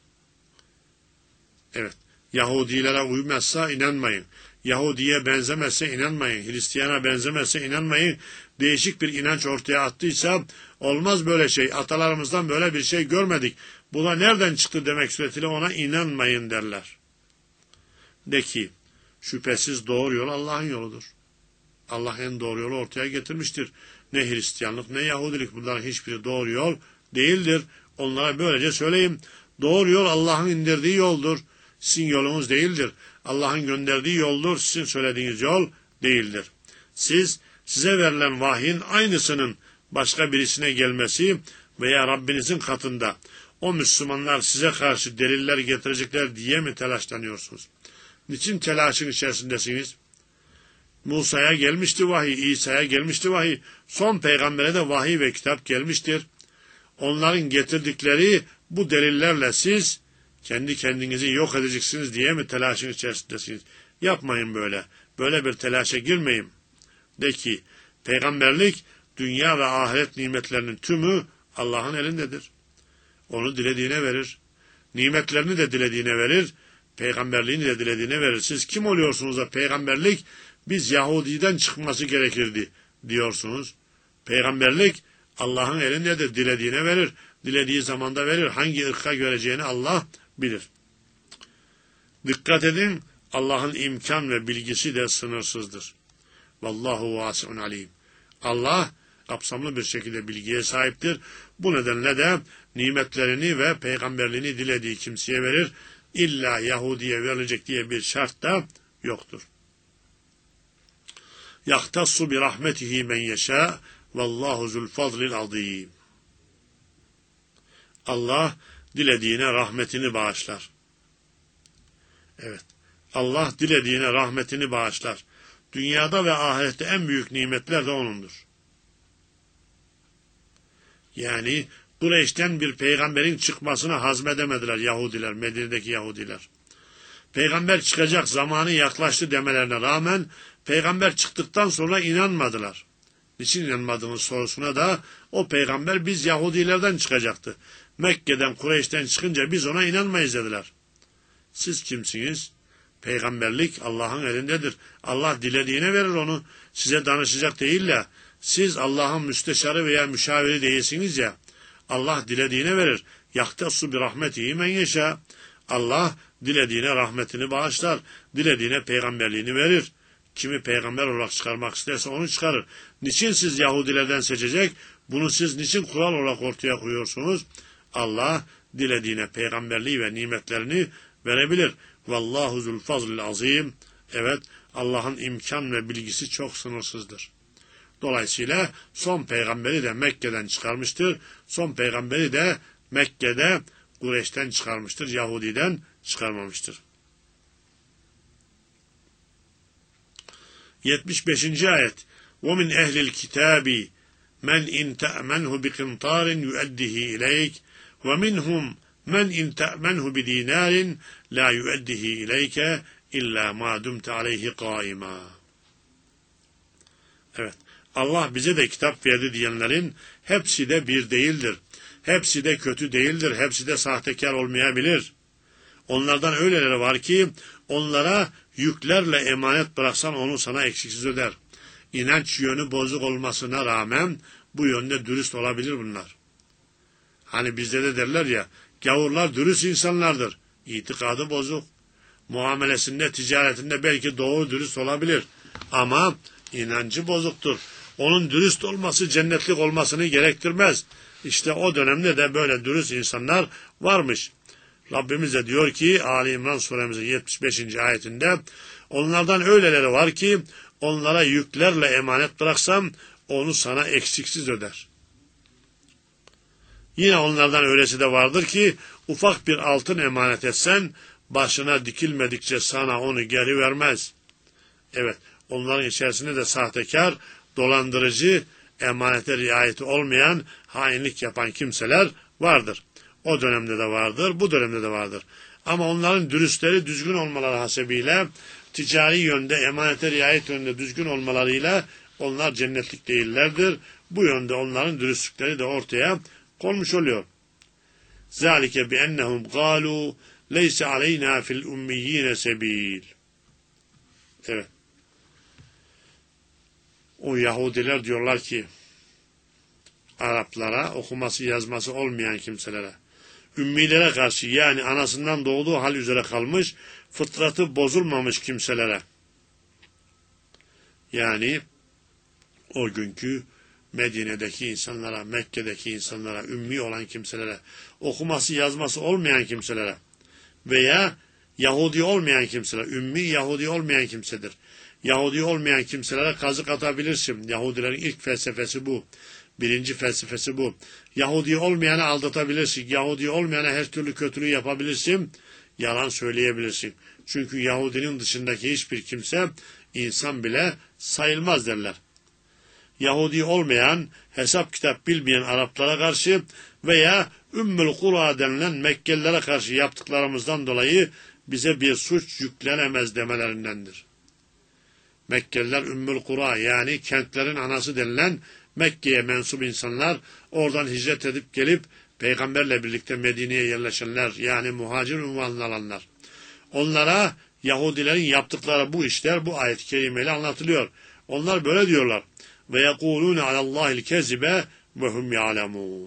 Evet, Yahudilere uymazsa inanmayın. Yahudiye benzemezse inanmayın. Hristiyana benzemezse inanmayın. Değişik bir inanç ortaya attıysa olmaz böyle şey. Atalarımızdan böyle bir şey görmedik. Bu da nereden çıktı demek suretiyle ona inanmayın derler. De ki, şüphesiz doğru yol Allah'ın yoludur. Allah en doğru yolu ortaya getirmiştir. Ne Hristiyanlık ne Yahudilik, bunların hiçbiri doğru yol değildir. Onlara böylece söyleyeyim. Doğru yol Allah'ın indirdiği yoldur. Sizin yolunuz değildir. Allah'ın gönderdiği yoldur. Sizin söylediğiniz yol değildir. Siz, size verilen vahyin aynısının başka birisine gelmesi veya Rabbinizin katında o Müslümanlar size karşı deliller getirecekler diye mi telaşlanıyorsunuz? Niçin telaşın içerisindesiniz? Musa'ya gelmişti vahiy, İsa'ya gelmişti vahiy, son peygambere de vahiy ve kitap gelmiştir. Onların getirdikleri bu delillerle siz kendi kendinizi yok edeceksiniz diye mi telaşın içerisindesiniz? Yapmayın böyle. Böyle bir telaşa girmeyin. De ki, peygamberlik, dünya ve ahiret nimetlerinin tümü Allah'ın elindedir. Onu dilediğine verir. Nimetlerini de dilediğine verir. peygamberliğini de dilediğine verir. Siz kim oluyorsunuz da peygamberlik biz Yahudi'den çıkması gerekirdi diyorsunuz. Peygamberlik Allah'ın elindedir. Dilediğine verir. Dilediği zamanda verir. Hangi ırka göreceğini Allah bilir. Dikkat edin, Allah'ın imkan ve bilgisi de sınırsızdır. Vallahu vasi'un alim. Allah kapsamlı bir şekilde bilgiye sahiptir. Bu nedenle de nimetlerini ve peygamberliğini dilediği kimseye verir. İlla Yahudi'ye verilecek diye bir şart da yoktur. Yaktassu bi rahmetihi men yeşâ vallahu zul fadlil azîm. Allah dilediğine rahmetini bağışlar. Evet. Allah dilediğine rahmetini bağışlar. Dünyada ve ahirette en büyük nimetler de O'nundur. Yani Kureyş'ten bir peygamberin çıkmasını hazmedemediler Yahudiler, Medine'deki Yahudiler. Peygamber çıkacak zamanı yaklaştı demelerine rağmen peygamber çıktıktan sonra inanmadılar. Niçin inanmadığınız sorusuna da o peygamber biz Yahudilerden çıkacaktı. Mekke'den, Kureyş'ten çıkınca biz ona inanmayız dediler. Siz kimsiniz? Peygamberlik Allah'ın elindedir. Allah dilediğine verir onu. Size danışacak değil ya. Siz Allah'ın müsteşarı veya müşaviri değilsiniz ya. Allah dilediğine verir. Yaktassu bi rahmetihi men yeşâ. Allah dilediğine rahmetini bağışlar. Dilediğine peygamberliğini verir. Kimi peygamber olarak çıkarmak isterse onu çıkarır. Niçin siz Yahudilerden seçecek? Bunu siz niçin kural olarak ortaya koyuyorsunuz? Allah dilediğine peygamberliği ve nimetlerini verebilir. Vallahu zul fazlil azim. Evet, Allah'ın imkan ve bilgisi çok sınırsızdır. Dolayısıyla son peygamberi de Mekke'den çıkarmıştır. Son peygamberi de Mekke'de Kureyş'ten çıkarmıştır. Yahudi'den çıkarmamıştır. yetmiş beşinci ayet. وَمِنْ اَهْلِ الْكِتَابِ مَنْ اِنْ تَأْمَنْهُ بِقِنْطَارٍ يُؤَدِّهِ اِلَيْكَ وَمِنْهُمْ مَنْ اِنْ تَأْمَنْهُ بِدِينَارٍ لَا يُؤَدِّهِ اِلَيْكَ اِلَّا مَا دُمْتَ عَلَيْهِ قَائِمًا. Evet, Allah bize de kitap verdi diyenlerin hepsi de bir değildir. Hepsi de kötü değildir. Hepsi de sahtekar olmayabilir. Onlardan öyleleri var ki onlara yüklerle emanet bıraksan onu sana eksiksiz öder. İnanç yönü bozuk olmasına rağmen bu yönde dürüst olabilir bunlar. Hani bizde de derler ya, gavurlar dürüst insanlardır. İtikadı bozuk. Muamelesinde, ticaretinde belki doğru dürüst olabilir. Ama inancı bozuktur. Onun dürüst olması cennetlik olmasını gerektirmez. İşte o dönemde de böyle dürüst insanlar varmış. Rabbimiz de diyor ki Ali İmran suremizin yetmiş beşinci ayetinde onlardan öyleleri var ki onlara yüklerle emanet bıraksam onu sana eksiksiz öder. Yine onlardan öylesi de vardır ki ufak bir altın emanet etsen başına dikilmedikçe sana onu geri vermez. Evet, onların içerisinde de sahtekar, dolandırıcı, emanete riayeti olmayan, hainlik yapan kimseler vardır. O dönemde de vardır, bu dönemde de vardır. Ama onların dürüstleri düzgün olmaları hasebiyle, ticari yönde, emanete riayet yönde düzgün olmalarıyla onlar cennetlik değillerdir. Bu yönde onların dürüstlükleri de ortaya konmuş oluyor. ذَٰلِكَ بِأَنَّهُمْ قَالُوا لَيْسَ عَلَيْنَا فِي الْاُمِّيِّينَ سَب۪يلٌ. Evet. O Yahudiler diyorlar ki, Araplara, okuması yazması olmayan kimselere, ümmilere karşı yani anasından doğduğu hal üzere kalmış, fıtratı bozulmamış kimselere, yani o günkü Medine'deki insanlara, Mekke'deki insanlara, ümmi olan kimselere, okuması yazması olmayan kimselere veya Yahudi olmayan kimseler, ümmi Yahudi olmayan kimsedir. Yahudi olmayan kimselere kazık atabilirsin. Yahudilerin ilk felsefesi bu. Birinci felsefesi bu. Yahudi olmayana aldatabilirsin. Yahudi olmayana her türlü kötülüğü yapabilirsin. Yalan söyleyebilirsin. Çünkü Yahudinin dışındaki hiçbir kimse insan bile sayılmaz derler. Yahudi olmayan, hesap kitap bilmeyen Araplara karşı veya Ümmül Kura denilen Mekkelilere karşı yaptıklarımızdan dolayı bize bir suç yüklenemez demelerindendir. Mekkeliler Ümmül Kura yani kentlerin anası denilen Mekke'ye mensup insanlar, oradan hicret edip gelip peygamberle birlikte Medine'ye yerleşenler yani muhacir unvanını alanlar. Onlara Yahudilerin yaptıkları bu işler bu ayet-i kerimeyle anlatılıyor. Onlar böyle diyorlar. Ve yekulûne alallâhil kezibe ve hum ya'lemûn.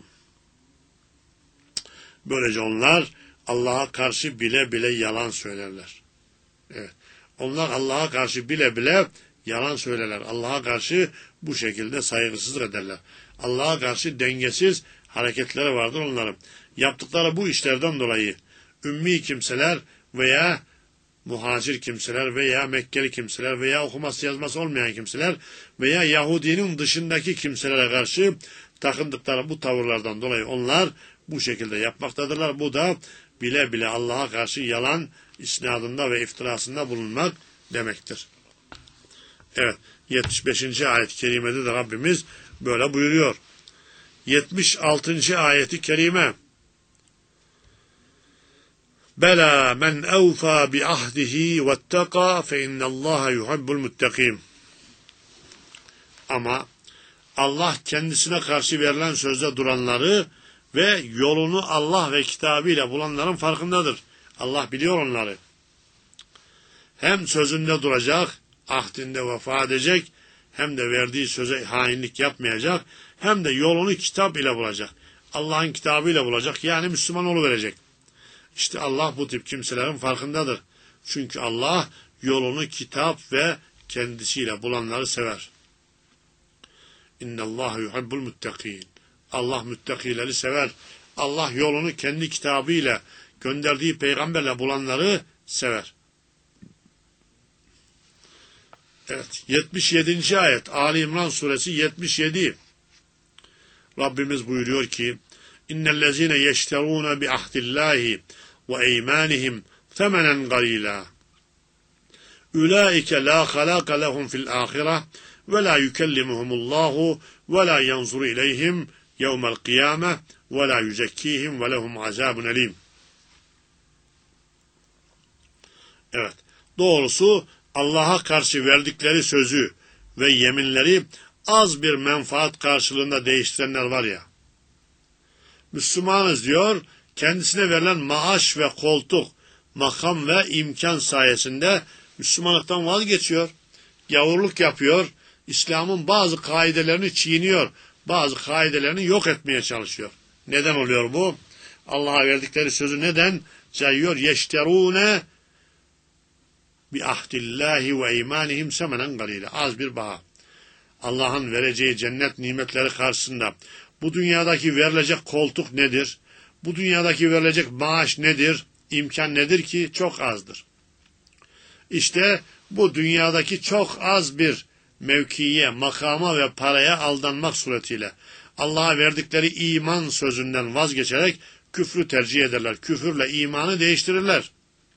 Böylece onlar Allah'a karşı bile bile yalan söylerler. Evet. Onlar Allah'a karşı bile bile yalan söylerler. Allah'a karşı bu şekilde saygısızlık ederler. Allah'a karşı dengesiz hareketleri vardır onların. Yaptıkları bu işlerden dolayı ümmi kimseler veya muhacir kimseler veya Mekkeli kimseler veya okuması yazması olmayan kimseler veya Yahudinin dışındaki kimselere karşı takındıkları bu tavırlardan dolayı onlar bu şekilde yapmaktadırlar. Bu da bile bile Allah'a karşı yalan isnadında ve iftirasında bulunmak demektir. Evet, yetmiş beşinci ayet-i kerimede de Rabbimiz böyle buyuruyor. yetmiş altıncı ayeti kerime. Bela men evfa bi ahdihi vetteka fe innallaha yuhibbul muttakin. Ama Allah kendisine karşı verilen sözde duranları ve yolunu Allah ve kitabıyla bulanların farkındadır. Allah biliyor onları. Hem sözünde duracak, ahdinde vefa edecek, hem de verdiği söze hainlik yapmayacak, hem de yolunu kitap ile bulacak. Allah'ın kitabıyla bulacak, yani Müslüman oluverecek. İşte Allah bu tip kimselerin farkındadır. Çünkü Allah yolunu kitap ve kendisiyle bulanları sever. İnnallâhe yuhibbul muttaqîn. Allah müttakileri sever. Allah yolunu kendi kitabıyla, gönderdiği peygamberle bulanları sever. Evet, yetmiş yedinci ayet Ali İmran suresi yetmiş yedi. Rabbimiz buyuruyor ki: İnnellezîne yeşterûne bi ahdillâhi ve eymânihim temenen galîlâ. Ulaike la halâka lehum fil âhireh ve la yukellimuhumullahu ve la yanzuru ileyhim yevmel kıyâmeh ve la yüzekkîhim ve lehum azâbun elîm. Evet, doğrusu Allah'a karşı verdikleri sözü ve yeminleri az bir menfaat karşılığında değiştirenler var ya. Müslümanız diyor, kendisine verilen maaş ve koltuk, makam ve imkan sayesinde Müslümanlıktan vazgeçiyor. Gavurluk yapıyor, İslam'ın bazı kaidelerini çiğniyor, bazı kaidelerini yok etmeye çalışıyor. Neden oluyor bu? Allah'a verdikleri sözü neden sayıyor? Yeşterûne bi ahdillahi ve imanihim semenen galîle. Az bir baha. Allah'ın vereceği cennet nimetleri karşısında bu dünyadaki verilecek koltuk nedir? Bu dünyadaki verilecek maaş nedir? İmkan nedir ki? Çok azdır. İşte bu dünyadaki çok az bir mevkiye, makama ve paraya aldanmak suretiyle Allah'a verdikleri iman sözünden vazgeçerek küfrü tercih ederler. Küfürle imanı değiştirirler.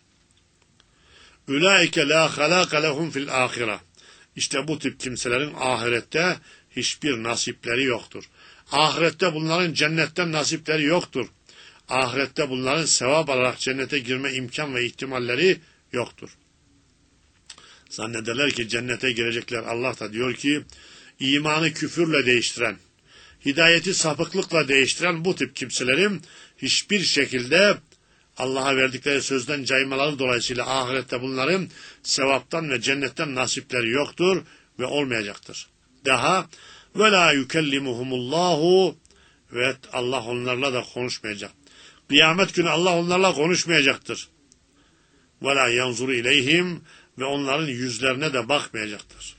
Ulaike la halâka lehum fil âhireh. İşte bu tip kimselerin ahirette hiçbir nasipleri yoktur. Ahirette bunların cennetten nasipleri yoktur. Ahirette bunların sevap olarak cennete girme imkan ve ihtimalleri yoktur. Zannederler ki cennete girecekler. Allah da diyor ki, imanı küfürle değiştiren, hidayeti sapıklıkla değiştiren bu tip kimselerin hiçbir şekilde Allah'a verdikleri sözden caymaları dolayısıyla ahirette bunların sevaptan ve cennetten nasipleri yoktur ve olmayacaktır. Daha ve la yukellimuhumullahu, ve Allah onlarla da konuşmayacak. Kıyamet günü Allah onlarla konuşmayacaktır. Ve la yanzuru ileyhim, ve onların yüzlerine de bakmayacaktır.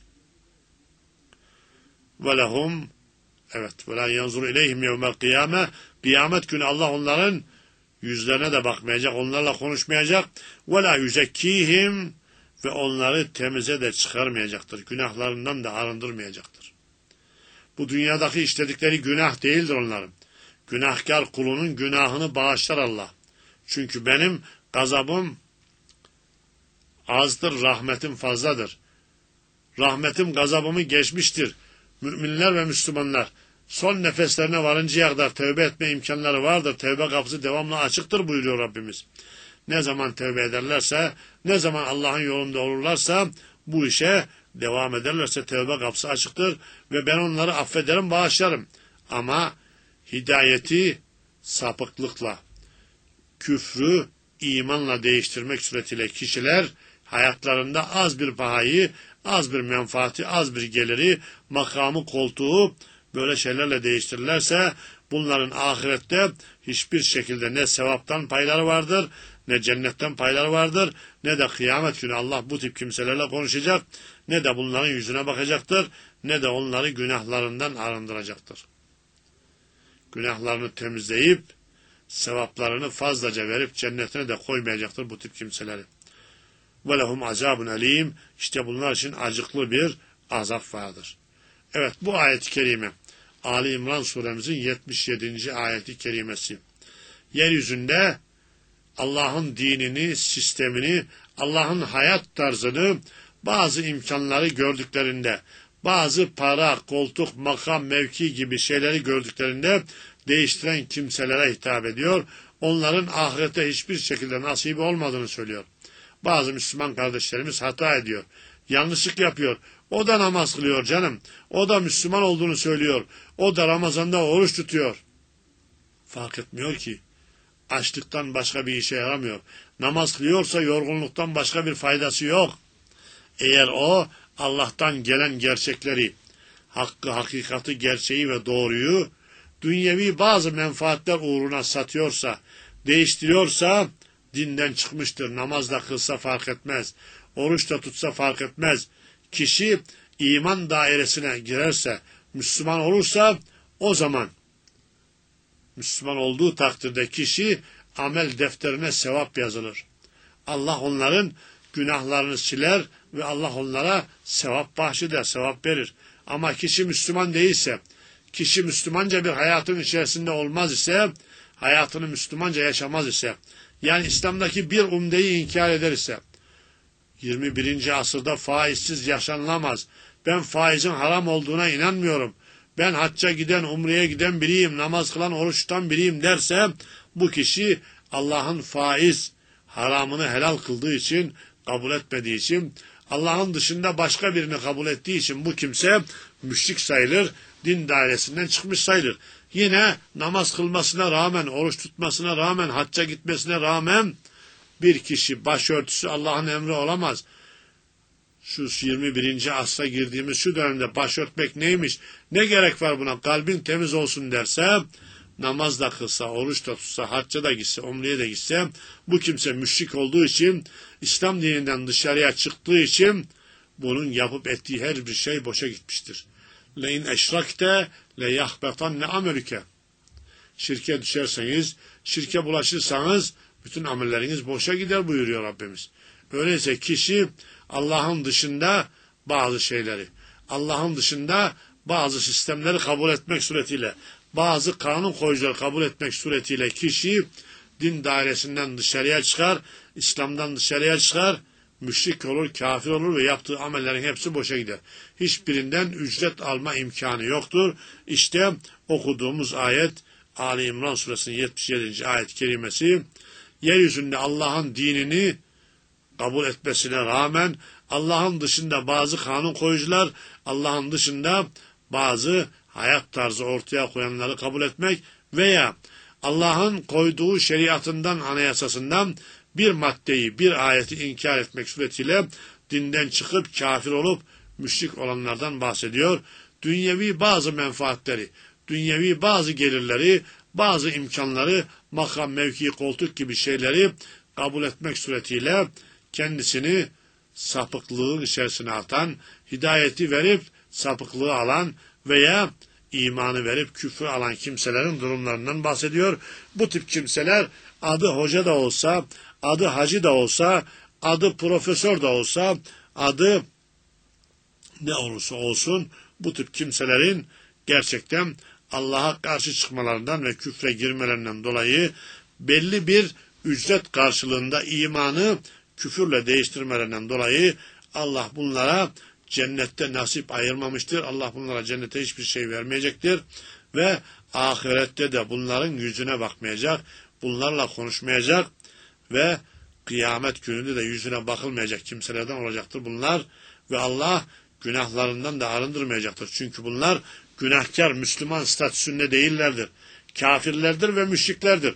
Ve lehum, evet, ve la yanzuru ileyhim yevmel kıyame, kıyamet günü Allah onların yüzlerine de bakmayacak, onlarla konuşmayacak. Ve la yüzekkihim, ve onları temize de çıkarmayacaktır. Günahlarından da arındırmayacaktır. Bu dünyadaki işledikleri günah değildir onların. Günahkar kulunun günahını bağışlar Allah. Çünkü benim gazabım azdır, rahmetim fazladır. Rahmetim gazabımı geçmiştir. Müminler ve Müslümanlar son nefeslerine varıncaya kadar tövbe etme imkanları vardır. Tövbe kapısı devamlı açıktır buyuruyor Rabbimiz. Ne zaman tövbe ederlerse, ne zaman Allah'ın yolunda olurlarsa, bu işe devam ederlerse tövbe kapısı açıktır ve ben onları affederim, bağışlarım. Ama hidayeti sapıklıkla, küfrü imanla değiştirmek suretiyle kişiler hayatlarında az bir pahayı, az bir menfaati, az bir geliri, makamı, koltuğu böyle şeylerle değiştirirlerse bunların ahirette hiçbir şekilde ne sevaptan payları vardır, ne cennetten payları vardır, ne de kıyamet günü Allah bu tip kimselerle konuşacak, ne de bunların yüzüne bakacaktır, ne de onları günahlarından arındıracaktır. Günahlarını temizleyip, sevaplarını fazlaca verip cennetine de koymayacaktır bu tip kimseleri. وَلَهُمْ azabun alim. İşte bunlar için acıklı bir azap vardır. Evet, bu ayet-i kerime Ali İmran suremizin yetmiş yedinci ayeti kerimesi. Yeryüzünde Allah'ın dinini, sistemini, Allah'ın hayat tarzını, bazı imkanları gördüklerinde, bazı para, koltuk, makam, mevki gibi şeyleri gördüklerinde değiştiren kimselere hitap ediyor. Onların ahirete hiçbir şekilde nasibi olmadığını söylüyor. Bazı Müslüman kardeşlerimiz hata ediyor. Yanlışlık yapıyor. O da namaz kılıyor canım. O da Müslüman olduğunu söylüyor. O da Ramazan'da oruç tutuyor. Fark etmiyor ki. Açlıktan başka bir işe yaramıyor. Namaz kılıyorsa yorgunluktan başka bir faydası yok. Eğer o Allah'tan gelen gerçekleri, hakkı, hakikati, gerçeği ve doğruyu dünyevi bazı menfaatler uğruna satıyorsa, değiştiriyorsa dinden çıkmıştır. Namaz da kılsa fark etmez. Oruç da tutsa fark etmez. Kişi iman dairesine girerse, Müslüman olursa o zaman Müslüman olduğu takdirde kişi amel defterine sevap yazılır. Allah onların günahlarını siler ve Allah onlara sevap bahşeder, sevap verir. Ama kişi Müslüman değilse, kişi Müslümanca bir hayatın içerisinde olmaz ise, hayatını Müslümanca yaşamaz ise, yani İslam'daki bir umdeyi inkar eder ise, yirmi birinci asırda faizsiz yaşanılamaz. Ben faizin haram olduğuna inanmıyorum. Ben hacca giden, umreye giden biriyim, namaz kılan, oruç tutan biriyim derse, bu kişi Allah'ın faiz haramını helal kıldığı için, kabul etmediği için, Allah'ın dışında başka birini kabul ettiği için bu kimse müşrik sayılır, din dairesinden çıkmış sayılır. Yine namaz kılmasına rağmen, oruç tutmasına rağmen, hacca gitmesine rağmen bir kişi başörtüsü Allah'ın emri olamaz. Şu yirmi birinci asra girdiğimiz şu dönemde başörtmek neymiş, ne gerek var buna, kalbin temiz olsun derse, namaz da kılsa, oruç da tutsa, hacca da gitse, umreye de gitse, bu kimse müşrik olduğu için, İslam dininden dışarıya çıktığı için, bunun yapıp ettiği her bir şey boşa gitmiştir. لَاِنْ اَشْرَكْتَ لَيَحْبَطَنَّ amelüke. Şirke düşerseniz, şirke bulaşırsanız, bütün amelleriniz boşa gider buyuruyor Rabbimiz. Öyleyse kişi Allah'ın dışında bazı şeyleri, Allah'ın dışında bazı sistemleri kabul etmek suretiyle, bazı kanun koyucuları kabul etmek suretiyle kişi din dairesinden dışarıya çıkar, İslam'dan dışarıya çıkar, müşrik olur, kafir olur ve yaptığı amellerin hepsi boşa gider. Hiçbirinden ücret alma imkanı yoktur. İşte okuduğumuz ayet Ali İmran suresinin yetmiş yedinci ayet-i kerimesi, yeryüzünde Allah'ın dinini kabul etmesine rağmen Allah'ın dışında bazı kanun koyucular, Allah'ın dışında bazı hayat tarzı ortaya koyanları kabul etmek veya Allah'ın koyduğu şeriatından, anayasasından bir maddeyi, bir ayeti inkar etmek suretiyle dinden çıkıp kafir olup müşrik olanlardan bahsediyor. Dünyevi bazı menfaatleri, dünyevi bazı gelirleri, bazı imkanları, makam, mevki, koltuk gibi şeyleri kabul etmek suretiyle kendisini sapıklığın içerisine atan, hidayeti verip sapıklığı alan veya imanı verip küfrü alan kimselerin durumlarından bahsediyor. Bu tip kimseler adı hoca da olsa, adı hacı da olsa, adı profesör de olsa, adı ne olursa olsun bu tip kimselerin gerçekten Allah'a karşı çıkmalarından ve küfre girmelerinden dolayı belli bir ücret karşılığında imanı küfürle değiştirmelerinden dolayı Allah bunlara cennette nasip ayırmamıştır. Allah bunlara cennete hiçbir şey vermeyecektir. Ve ahirette de bunların yüzüne bakmayacak, bunlarla konuşmayacak ve kıyamet gününde de yüzüne bakılmayacak kimselerden olacaktır bunlar. Ve Allah günahlarından da arındırmayacaktır. Çünkü bunlar günahkar Müslüman statüsünde değillerdir. Kafirlerdir ve müşriklerdir.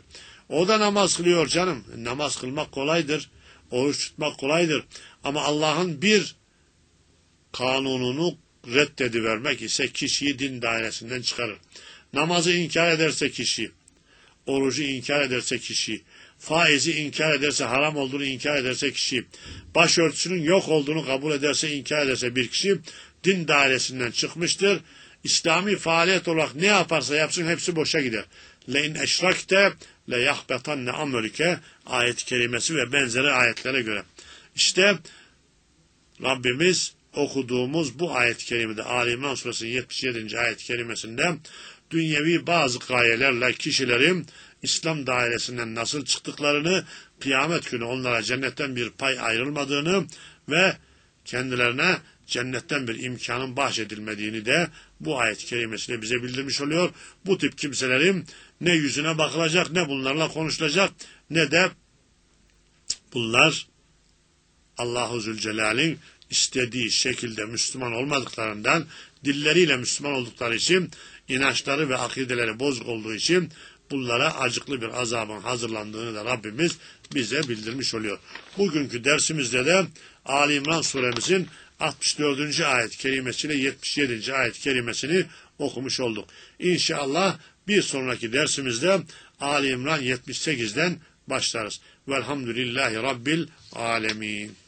O da namaz kılıyor canım. Namaz kılmak kolaydır. Oruç tutmak kolaydır. Ama Allah'ın bir kanununu reddedivermek ise kişiyi din dairesinden çıkarır. Namazı inkar ederse kişi, orucu inkar ederse kişi, faizi inkar ederse, haram olduğunu inkar ederse kişi, başörtüsünün yok olduğunu kabul ederse, inkar ederse bir kişi din dairesinden çıkmıştır. İslami faaliyet olarak ne yaparsa yapsın hepsi boşa gider. Le in eşrakte le yahbetanne amelike ayet-i kerimesi ve benzeri ayetlere göre. İşte Rabbimiz okuduğumuz bu ayet-i kerimede Ali İmran suresinin yetmiş yedinci ayet-i kerimesinde dünyevi bazı gayelerle kişilerin İslam dairesinden nasıl çıktıklarını, kıyamet günü onlara cennetten bir pay ayrılmadığını ve kendilerine cennetten bir imkanın bahşedilmediğini de bu ayet-i kerimesiyle bize bildirmiş oluyor. Bu tip kimselerin ne yüzüne bakılacak, ne bunlarla konuşulacak, ne de bunlar Allah-u Zülcelal'in istediği şekilde Müslüman olmadıklarından, dilleriyle Müslüman oldukları için, inançları ve akideleri bozuk olduğu için bunlara acıklı bir azabın hazırlandığını da Rabbimiz bize bildirmiş oluyor. Bugünkü dersimizde de Ali İmran suremizin altmış dördüncü ayet-i kerimesiyle yetmiş yedinci ayet-i kerimesini okumuş olduk. İnşallah bir sonraki dersimizde Ali İmran yetmiş sekizden başlarız. Velhamdülillahi Rabbil alemin.